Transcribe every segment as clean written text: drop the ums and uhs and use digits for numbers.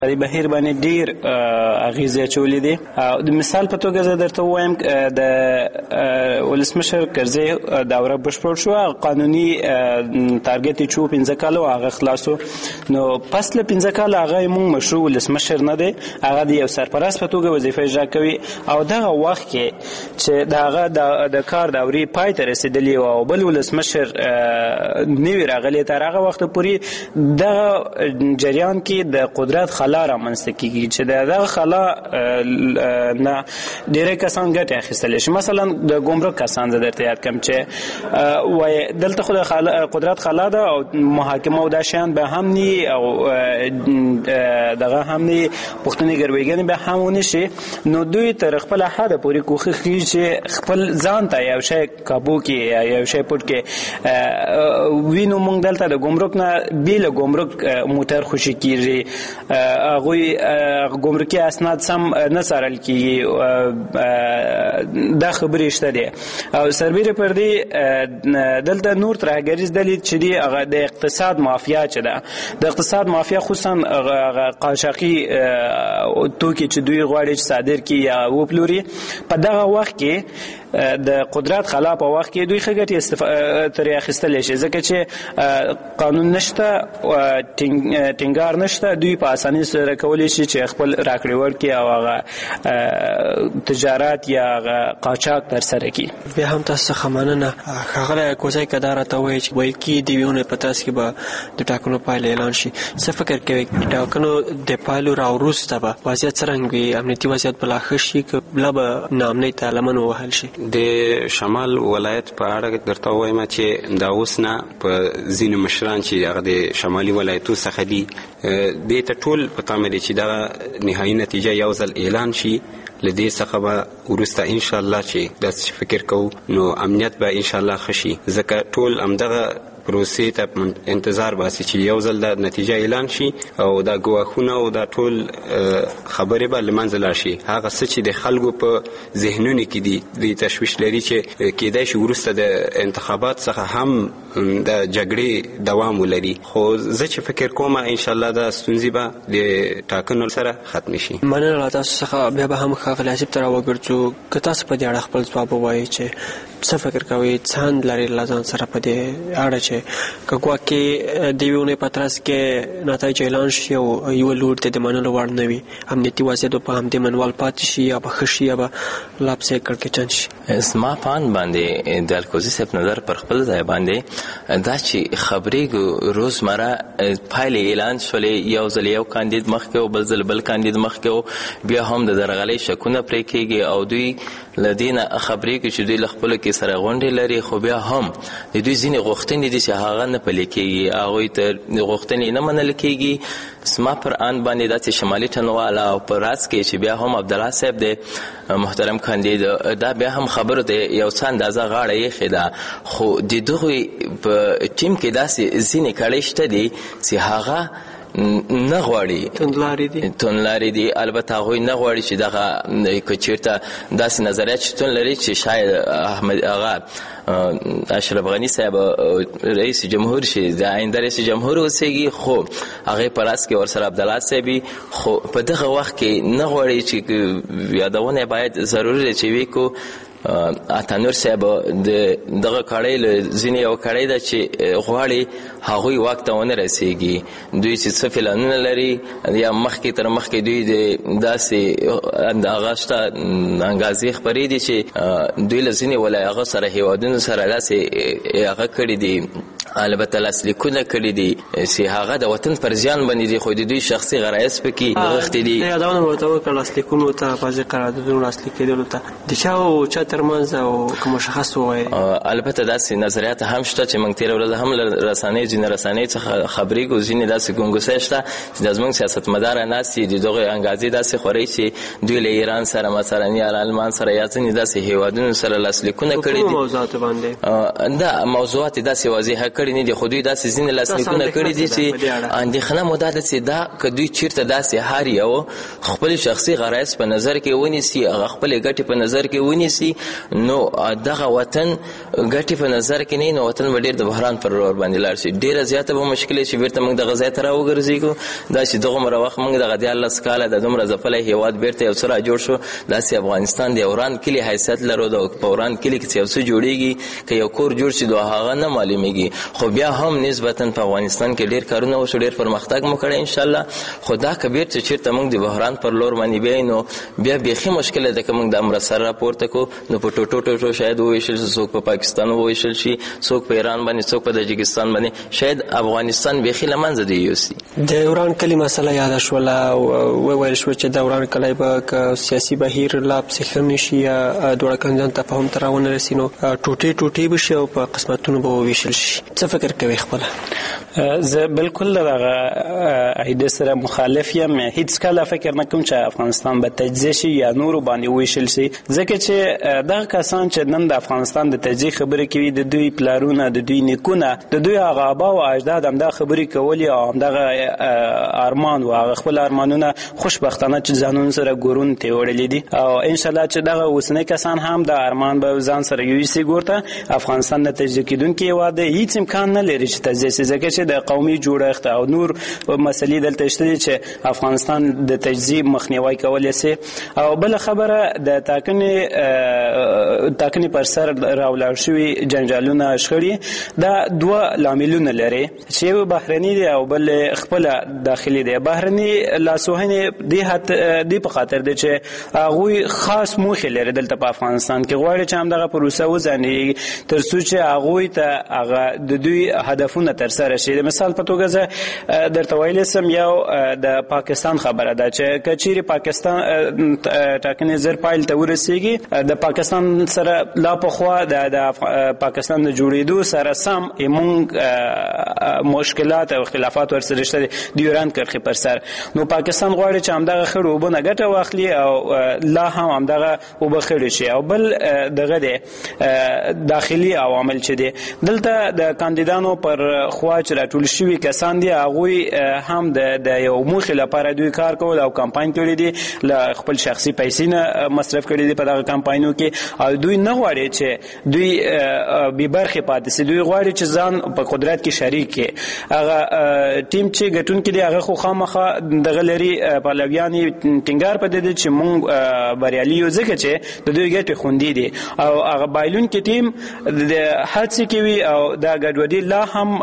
د بهیر باندې ډیر اغیزې اچولې دي. د مثال په توګه زه درته ووایم د ولسمشر کرزي دوره بشپړ شو، قانوني تارګت یې 15 کاله او هغه خلاصو. نو پس له 15 کاله هغه موږ مشروع ولسمشر نه دی، هغه د یو سرپرست په توګه وظیفه اجرا کوي او دغه وخت کې چې دغه د کار دورې پای ته رسیدلی او بل ولسمشر نوی راغلی، تر هغه وخت پورې دغه جریان کې د قدرت خلا رامنځته کیږي چې دغه خلا نه ډېری کسان ګټه اخیستلی شي. مثلا د ګمرک کسان زه درته یاد کړم چې وایي دلته خو د قدرت خلا ده او محاکمه او دا شیان به هم ني او دغه هم ني پښتني ګرویګنې به هم ونه شي. نو دوی تر خپل حد پورې کوښښ کوي چې خپل ځان ته یو شی کابو کې یا یو شی پټ کې وینو. موږ دلته د ګمرک نه بیل ګمرک موټر خوشي کیږي، هغوی ګمرکي اسناد سم نه څارل کیږي، دا خبرې شته دي. او سربیره پر دې دلته نور ترهګریز دلیل چې دی هغه د اقتصاد مافیا چې ده. د اقتصاد مافیا خصوصا قاچاقي توکي چې دوی غواړي چې صادر کړي یا وپلوري، په دغه وخت کې د قدرت خلا په وخت کې دوی ښه ګټې ترې اخیستلی شي، ځکه چې قانون نشته، ټینګار نشته، دوی په اسانۍ سره کولی شي چې خپل راکړې ورکړي او هغه تجارت یا هغه قاچاق ترسره کړي. بیا هم تاسو څخه مننه. ښاغلی کوزی که دا راته ووایي چې ویل کېږي د یوې اونۍ په ترڅ کې به د ټاکنو پایله اعلان شي، څه فکر کوئ ټاکنو د پایلو راوروسته به وضعیت څرنګه وي؟ امنیتي وضعیت به لا ښه شي که بیا به ناامنۍ ته لمن ووهل شي؟ د شمال ولایت په اړه درته ووایم چې دا اوس نه په ځینو مشران چې هغه د شمالي ولایتو څخه دي دې ته ټول په تمه دي چې دغه نهایي نتیجه یو ځل اعلان شي. له دې څخه به وروسته انشاءالله چې داسې فکر کوو نو امنیت به انشاءالله ښه شي، ځکه ټول همدغه پروسې ته انتظار باسي چې یو ځل دا نتیجه اعلان شي او دا ګواښونه او دا ټول خبرې به له منځه لاړ شي. هغه څه چې د خلکو په ذهنونو کې دي د تشویش لري چې کېدای شي وروسته د انتخابات څخه هم د جګړې دوام ولري، خو زه چې فکر کوم انشاءالله دا ستونزې به د ټاکنو سره ختم شي. مننه له تاسو څخه. بیا به هم ښاغلی آصف ته راوګرځو، که تاسو په دې اړه خپل ځواب ووایئ چې څه فکر کوئ، څه اند لرئ له ځان سره په دې اړه چې که ګواکې د یوې اونۍ په ترڅ کې نتایج اعلان شي او یوه لور ته د منلو وړ نه وي، امنیتي وضعیت په همدې منوال پاتې شي یا به ښه شي یا به لا پسې کړکېچن شي؟ زما په اند باندې د الکوزي صاحب نظر پر خپل ځای باندې دا چې خبرې روزمره پایلې اعلان شولې، یو ځل یو کاندید مخکې او بل ځل بل کاندید مخکې او بیا هم د درغلۍ شکونه پرې کېږي او دوی له دې نه خبرې کوي چې دوی له خپلو کې سره غونډې لري، خو بیا هم د دوی ځینې غوښتنې دي چې هغه نه پلي کېږي، هغوی ته غوښتنې نه منل کېږي. زما پر اند باندې داسې شمالي ټنواله او په راز کې چې بیا هم عبدالله صاحب د محترم کاندید دا بیا هم خبرو ته یو څه اندازه غاړه ایښې ده، خو د دغوی په ټیم کې داسې ځینې کړۍ شته دي چې هغه نه غواړي، توندلارې دي. البته هغوی نه غواړي چې دغه که چېرته داسې نظریات شتون لري چې شاید هغه اشرف غني صاحب رئیس جمهور شي، د آینده رئیس جمهور اوسېږي، خو هغې په راس کې ورسره عبدالله صاحب وي، خو په دغه وخت کې نه غواړي چې یادونه باید ضروري ده چې وی کو اتانور صاحب دغه کړۍ له ځینې یو کړۍ ده چې غواړي هغوی واک ته ونه رسېږي. دوی چې څه پلانونه لري یا مخکې تر مخکې دوی د داسې هغه شته انګازې خپرې دي چې دوی له ځینې هغه سره هېوادونو سره داسې هغه کړي دي، البته لاسلیکونه کړي دي چې هغه د وطن پر زیان باندې دي، خو د دوی شخصي غرایز پکې نغښتي دي. یادونه مې ورته وکړه لاسلیکونو ته، بعضې قراردادونو لاسلیک کېدلو ته د چا او چا ترمنځ او که مشخص ووایي. البته داسې نظریات هم شته چې موږ تېره ورځ هم له رسنۍ ځینې رسنۍ څخه خبرېږو، ځینې داسې ګونګوسۍ شته چې د زموږ سیاستمداره ناست دي د دغې انګازې داسې خورئ چې دوی له ایران سره مثلا یا له المان سره یا ځینې داسې هېوادونو سره لاسلیکونه کړي دي. موضوعاتو باندې دا موضوعات داسې واضحه کړی نه دي، خو دوی داسې ځینې لاسلیکونه کړي دي چې اندېښنه مو دا ده چې دا که دوی چېرته داسې هر یو خپل شخصي غرایز په نظر کې ونیسي، هغه خپلې ګټې په نظر کې ونیسي، نو دغه وطن ګټې په نظر کې نه، نو وطن به ډېر د بحران پر لور باندې لاړ شي. ډېره زیاته به مشکل چې بیرته موږ دغه ځای ته راوګرځېږو. دا چې دغومره وخت موږ دغه 14 کاله د دومره ځپلی هېواد بیرته یو څه راجوړ شو، داسې افغانستان د یو وران کلي حیثیت لرو. د په وران کلي کې چې یو څه جوړېږي، که یو کور جوړ شي، هغه نه معلومېږي. خو بیا هم نسبتا په افغانستان کې ډېر کارونه وشو، ډېر پرمختګ مو کړی انشاءالله. خو دا که بیرته چېرته موږ د بحران پر لور باندې بیایو، نو بیا بیخي مشکله ده که موږ د امرتسر راپورته کړو، نو په ټوټو شاید وویشل شي، څوک په پاکستان وویشل شي، څوک په ایران باندې، څوک په تاجکستان باندې، شاید افغانستان بیخي له منځه دی یوسي. د وران کلي مسله یاده شوله، وویل شو چې د وران کلی به که سیاسي بهیر لا پسې ښه نه شي یا دواړه کندیدان تفاهم ته راونه رسي، نو ټوټې به شي او په قسمتونو به وویشل شي. څه فکر کوي خپله؟ زه بالکل دغه ایده سره مخالف یم. هیڅ کله فکر نه کوم چې افغانستان به تجزیه شي یا نورو باندې وویشل شي، ځکه چې دغه کسان چې نن د افغانستان د تجزیه خبرې کوي، د دوی پلارونه، د دوی نیکونه، د دوی هغه آبا او اجداد همدا خبرې کولې او همدغه ارمان و، هغه خپل ارمانونه خوشبختانه چې ځانونو سره ګورون ته وړلي دي، او انشاءالله چې دغه اوسنی کسان هم د ارمان به ځان سره یوسي ګورته. افغانستان د تجزیه کېدونکي هېواد دی، هیڅ امکان نه لري چې تجزیه شي، ځکه چې د قومي جوړښت او نور مسلې دلته شته دي چې افغانستان د تجزیه مخنیوی کولی شي. او بله خبره د ټاکنې پر سر راولاړ شوي جنجالونه، شخړې، دا دوه لاملونه لري چې یو بهرني دی او بل خپله داخلي دی. بهرني لاسوهنې دې په خاطر دی چې هغوی خاص موخې لري دلته په افغانستان کې، غواړي چې همدغه پروسه وځنډېږي تر څو چې هغوی ته هغه د دوی هدفونه ترسره شي. د مثال په توګه زه درته ویلی سم، یو د پاکستان خبره ده چې که چیرې پاکستان ټاکنې زر پایل ته ورسېږي، د پاکستان سره لا پخوا د پاکستان د جوړېدو سره سم موږ مشکلات او اختلافات ورسره شته د ډیورند کرښې پر سر. نو پاکستان غواړي چې همدغه خړو اوبه نه ګټه واخلي او لا هم همدغه اوبه خړې شي. او بل دغه دی داخلي عوامل چې دی دلته د کاندیدانو پر خوا چې راټول شوي کسان دي، هغوی هم د یو موخې لپاره دوی کار کول او کمپاین کړی دي، له خپل شخصي پیسې نه مصرف کړي دي په دغه کمپاینو کې، او دوی نه غواړي چې دوی بې برخې پاتې شي. دوی غواړي چې ځان په قدرت کې شریک کړي. هغه ټیم چې ګټونکي دي هغه خو خامخا دغه لري، پهلویان یې ټینګار په دې دي چې موږ بریالي یو، ځکه چې د دوی ګټې خوندي دي، او هغه بایلونکي ټیم د هڅې کوي او دا ګډوډي لا هم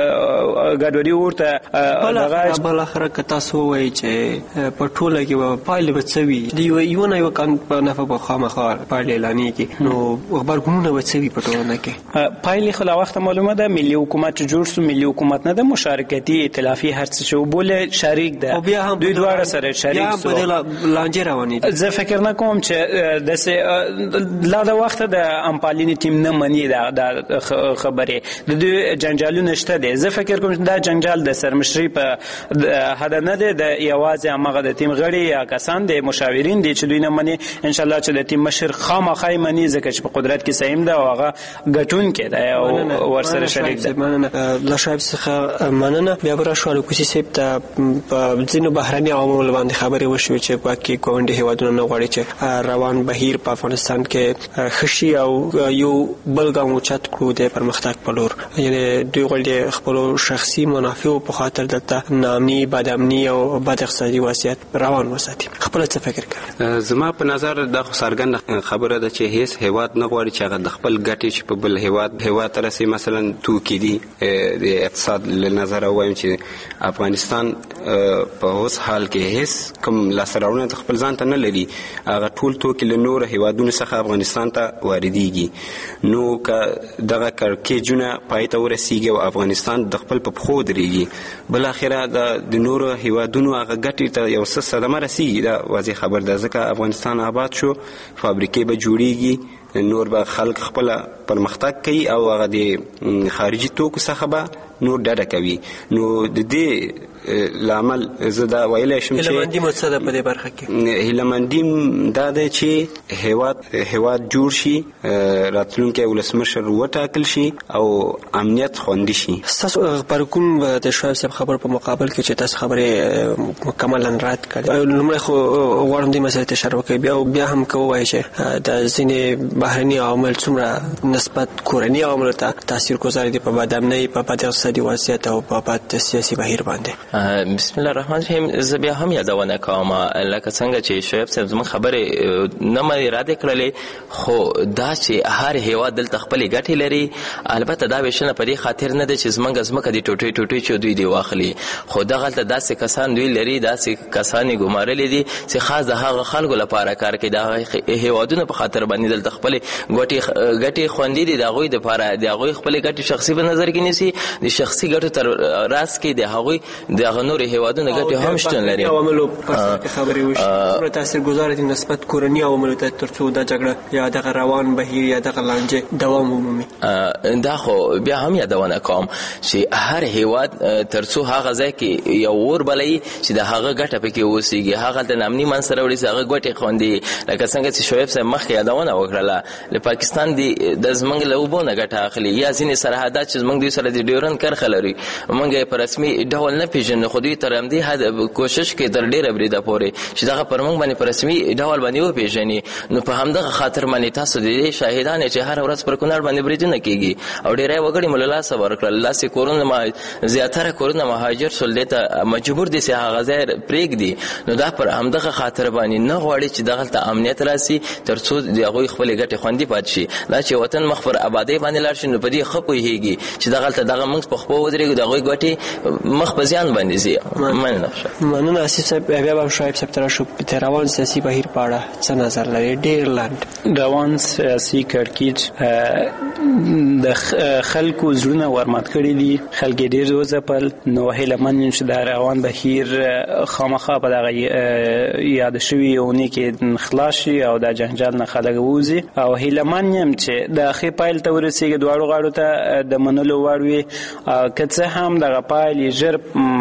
ګډوډي ورته دغه بالاخره که تاسو ووایئ چې په ټوله کې به پایلې به څه وي، د یو نه یو کان په نفع به خامخا پایلې اعلانېږي، نو غبرګونونه به څه وي په ټولنه کې؟ پایلې خو لا وخته معلومه ده. ملي حکومت جوړ شو، ملي حکومت نه ده، مشارکتي ائتلافي هر څه چې وبولې شریک ده، دوی دواړه سره شریک سو، لانجې روانې دي. زه فکر نه کوم چې داسې لا د وخته د امپالینې ټیم نه مني دا خبرې، د دوی جنجالونه شته دي. زه فکر کوم چې دا جنجال د سرمشري په حد نه دی، د یوازې همغه د ټیم غړي یا کسان دي، مشاورین دي چې دوی نه مني. انشاءالله چې د ټیم مشر خامخا یې مني، ځکه چې په قدرت کې سیم ده او هغه ګټونکی دی او ورسره شریک ده. له شایب څخه مننه. بیا به راشو الکوسي صاحب ته په ځینو بهرني عواملو باندې خبرې وشوې چې باقي ګاونډي هېوادونه نه غواړي چې روان بهیر په افغانستان کې ښه شي او یو بل ګام اوچت کړو د پرمختګ په لور. یعنې دوی غواړي خپلو شخصي منافعو په خاطر دلته ناامني، بد امني او بد اقتصادي وضعیت روان وساتي. خپله څه فکر کوي؟ زما په نظر دا خو څرګنده خبره ده چې هیڅ هېواد نه غواړي چې هغه د خپل ګټې چې په بل هېواد ته رسي. مثلا توکي دي، د اقتصاد له نظره وایم چې افغانستان په اوس حال کې هیڅ کوم لاسته راوړنه خپل ځان ته نه لري، هغه ټول توکي له نورو هېوادونو څخه افغانستان ته واردېږي. نو که دغه کړکېچونه پای ته ورسیږي او افغانستان د خپل په پښو درېږي، بالاخره د نورو هېوادونو هغه ګټې ته یو څه صدمه رسیږي. دا واضح خبر ده، ځکه افغانستان آباد شو، فابریکې به جوړېږي، نور به خلک خپل پرمختګ کوي او هغه د خارجي توکو څخه به نور ډډه کوي. نو د دې لامل زه دا ویلی شم چې هیلهمندي مو څه ده په دې برخه کې؟ هیلهمندي دا دی چې هیواد جوړ شي، راتلونکی ولسمشر وټاکل شي او امنیت خوندي شي. ستاسو غبرګون د شعیب صاحب خبر په مقابل کې چې تاسو خبرې مکملا رد کړې، لومړی خو غواړم دې مسئلې ته اشاره وکړئ، بیا هم که ووایئ چې د ځینې بهرني عوامل څومره نسبت کورني عواملو ته تاثیرګذار دي په بد امنۍ، په بد اقتصادي وضعیت او په بد سیاسي بهیر باندې. بسم الله الرحمن الرحیم. زه بیا هم یادونه کوم لکه څنګه چې شعیب صاحب زموږ خبرې نه مې رد کړلې، خو دا چې هر هیواد دلته خپلې ګټې لري. البته دا ویشنه په دې خاطر نه ده چې زموږ ځمکه دې ټوټې ټوټې چې دوی دې واخلي، خو دغلته داسې کسان دوی لري، داسې کسان یې ګمارلي دي چې خاص د هغه خلکو لپاره کار کوي، د هیوادونو په خاطر باندې دلته خپلې ګټې خوندي دي، د هغوی دپاره د هغوی خپلې ګټې شخصي په نظر کې نیسي، د شخصي ګټو تر راس کې د هغوی دغه نور هیوادونو ګټې هم شتون لري. عواملو په سر کې خبرې وشي څومره تاثیرګذار دي نسبت کورني عواملو ته ترڅو دا جګړه یا دغه روان بهیر یا دغه لانجې دوام ومومي؟ دا خو بیا هم یادونه کوم چې هر هیواد ترڅو هغه ځای کې یو اور بلوي چې د هغه ګټه پکې اوسېږي، هغه د امني منځ راوړي چې هغه ګټې خوندي. لکه څنګه چې شعیب صاحب مخکې یادونه وکړله، له پاکستان د زموږ له اوبو نه ګټه اخلي، یا ځینې سرحدات چې زموږ دوی سره د ډیورنډ کرښه لري موږ یې په رسمي ډول نه پېژنو، خو دوی تر همدې حد کوشش کوي تر ډېره بریده پورې چې دغه پر موږ باندې په رسمي ډول باندې وپېژني. نو په همدغه خاطر باندې تاسو د دې شاهدان چې هر ورځ پر کونړ باندې بریدونه کېږي او ډېری وګړي مو له لاسه ورکړل، لاسې کورونه زیاتره کورونه مهاجر شول، دې ته مجبور دي چې هغه ځای پرېږدي. نو دا پر همدغه خاطر باندې نه غواړي چې دغلته امنیت راسي ترڅو د هغوی خپلې ګټې خوندي پاتې شي. دا چې وطن مخ پر ابادۍ باندې لاړ شي نو په دې ښه پوهېږي چې دغلته دغه موږ په خپو ودرېږو، د هغوی ګټې مخ په زیان باندې ځي. مننه آصف صاحب. بیا به شعیب صاحب ته راشو، د روان سیاسي بهیر په اړه څه نظر لري؟ ډېر لنډ. روان سیاسي کړکېچ د خلکو زړونه ورمات کړي دي، خلک یې ډېر وځپل. نو هیلهمند یم چې د روان بهیر خامخا په دغه یاد شوي اونۍ کې خلاص شي او د جنجال نه خلک ووځي، او هیلهمند یم چې د ښې پایل ته ورسېږي، دواړو غاړو ته د منلو وړ وي. که څه هم دغه پایل ژر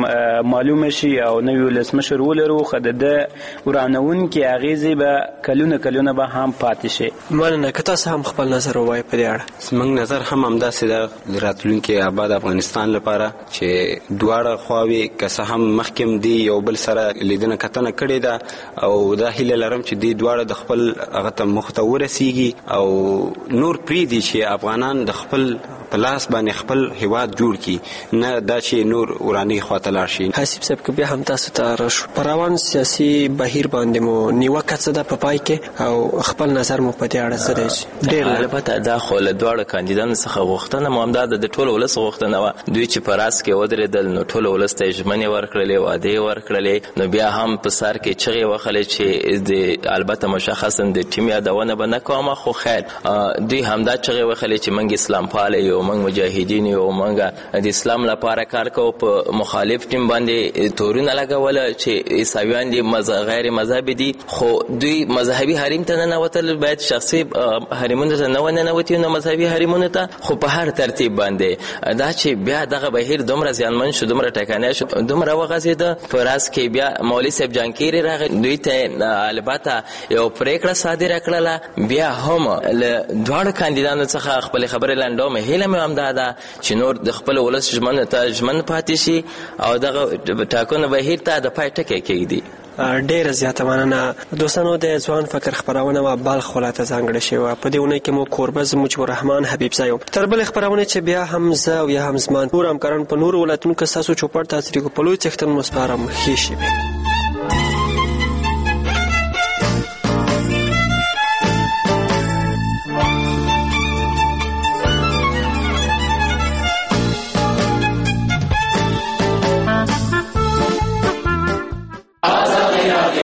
معلومه شي او نوي ولسمشر ولرو، خو د ده ورانوونکې اغېزې به کلونه به هم پاتې شي. مننه. که تاسو هم خپل نظر ووایئ په دې اړه. زموږ نظر هم همداسې ده د راتلونکي آباد افغانستان لپاره چې دواړه خواوې که څه هم مخکې دی یو بل سره لیدنه کتنه کړې ده، او دا هیله لرم چې دې دواړه د خپل هغه ته مخ ته ورسېږي او نور پرېږدي چې افغانان د خپل په لاس باندې خپل هیواد جوړ کړي، نه دا چې نور وراني خواته لاړ شي. حسیب صاحب که بیا هم تاسو ته راشو، په روان سیاسي بهیر باندې مو نیوکه څه ده په پای کې او خپل نظر مو په دې اړه څه دی؟ ډېر البته دا خو له دواړو کاندیدانو څخه غوښتنه مو همدا ده، د ټول ولس غوښتنه وه. دوی چې په راس کې ودرېدل نو ټول ولس ته یې ژمنې ورکړلې، وعدې ورکړلې. نو بیا هم په سر کې چغې وخلې چې البته مشخصا د ټیم یادونه به نه کومه، خو خیر دوی همدا چغې وخلې چې موږ اسلام پاله یو، موږ مجاهدین یو، موږ د اسلام لپاره کار کوو. په مخالف ټیم باندې تورونه لګول چې عیسویان دي غیر مذهبي دي، خو دوی مذهبي حریم ته نه ننوتل، باید شخصي حریمونو ته نه وننوتي نو مذهبي حریمونو ته، خو په هر ترتیب باندې دا چې بیا دغه بهیر دومره زیانمن شو، دومره ټکنی شو، دومره وغځېده. په راس کې بیا مولوي صاحب جانکیري راغی، دوی ته البته یو پرېکړه صادره کړله. بیا هم له دواړو کاندیدانو څخه خپلې خبرې لنډوم. هیله مې همدا ده چې نور د خپل ولس ژمن پاتې شي او دغه ټاکنو بهیر ته د پای ټکی کېږدي. ډېره زیاته مننه. دوستانو، د ځوان فکر خپرونه و بلخ ولایت ځانګړې شوې. په دې اونۍ کې مو کوربه زه مجيب الرحمن حبیب زی یم. تر بلې خپرونې چې بیا هم زه او یا هم زما نور همکاران په نورو ولایتونو کې ستاسو چوپړ ته څرګو په لوی څښتن مو سپارم. ښې شپې.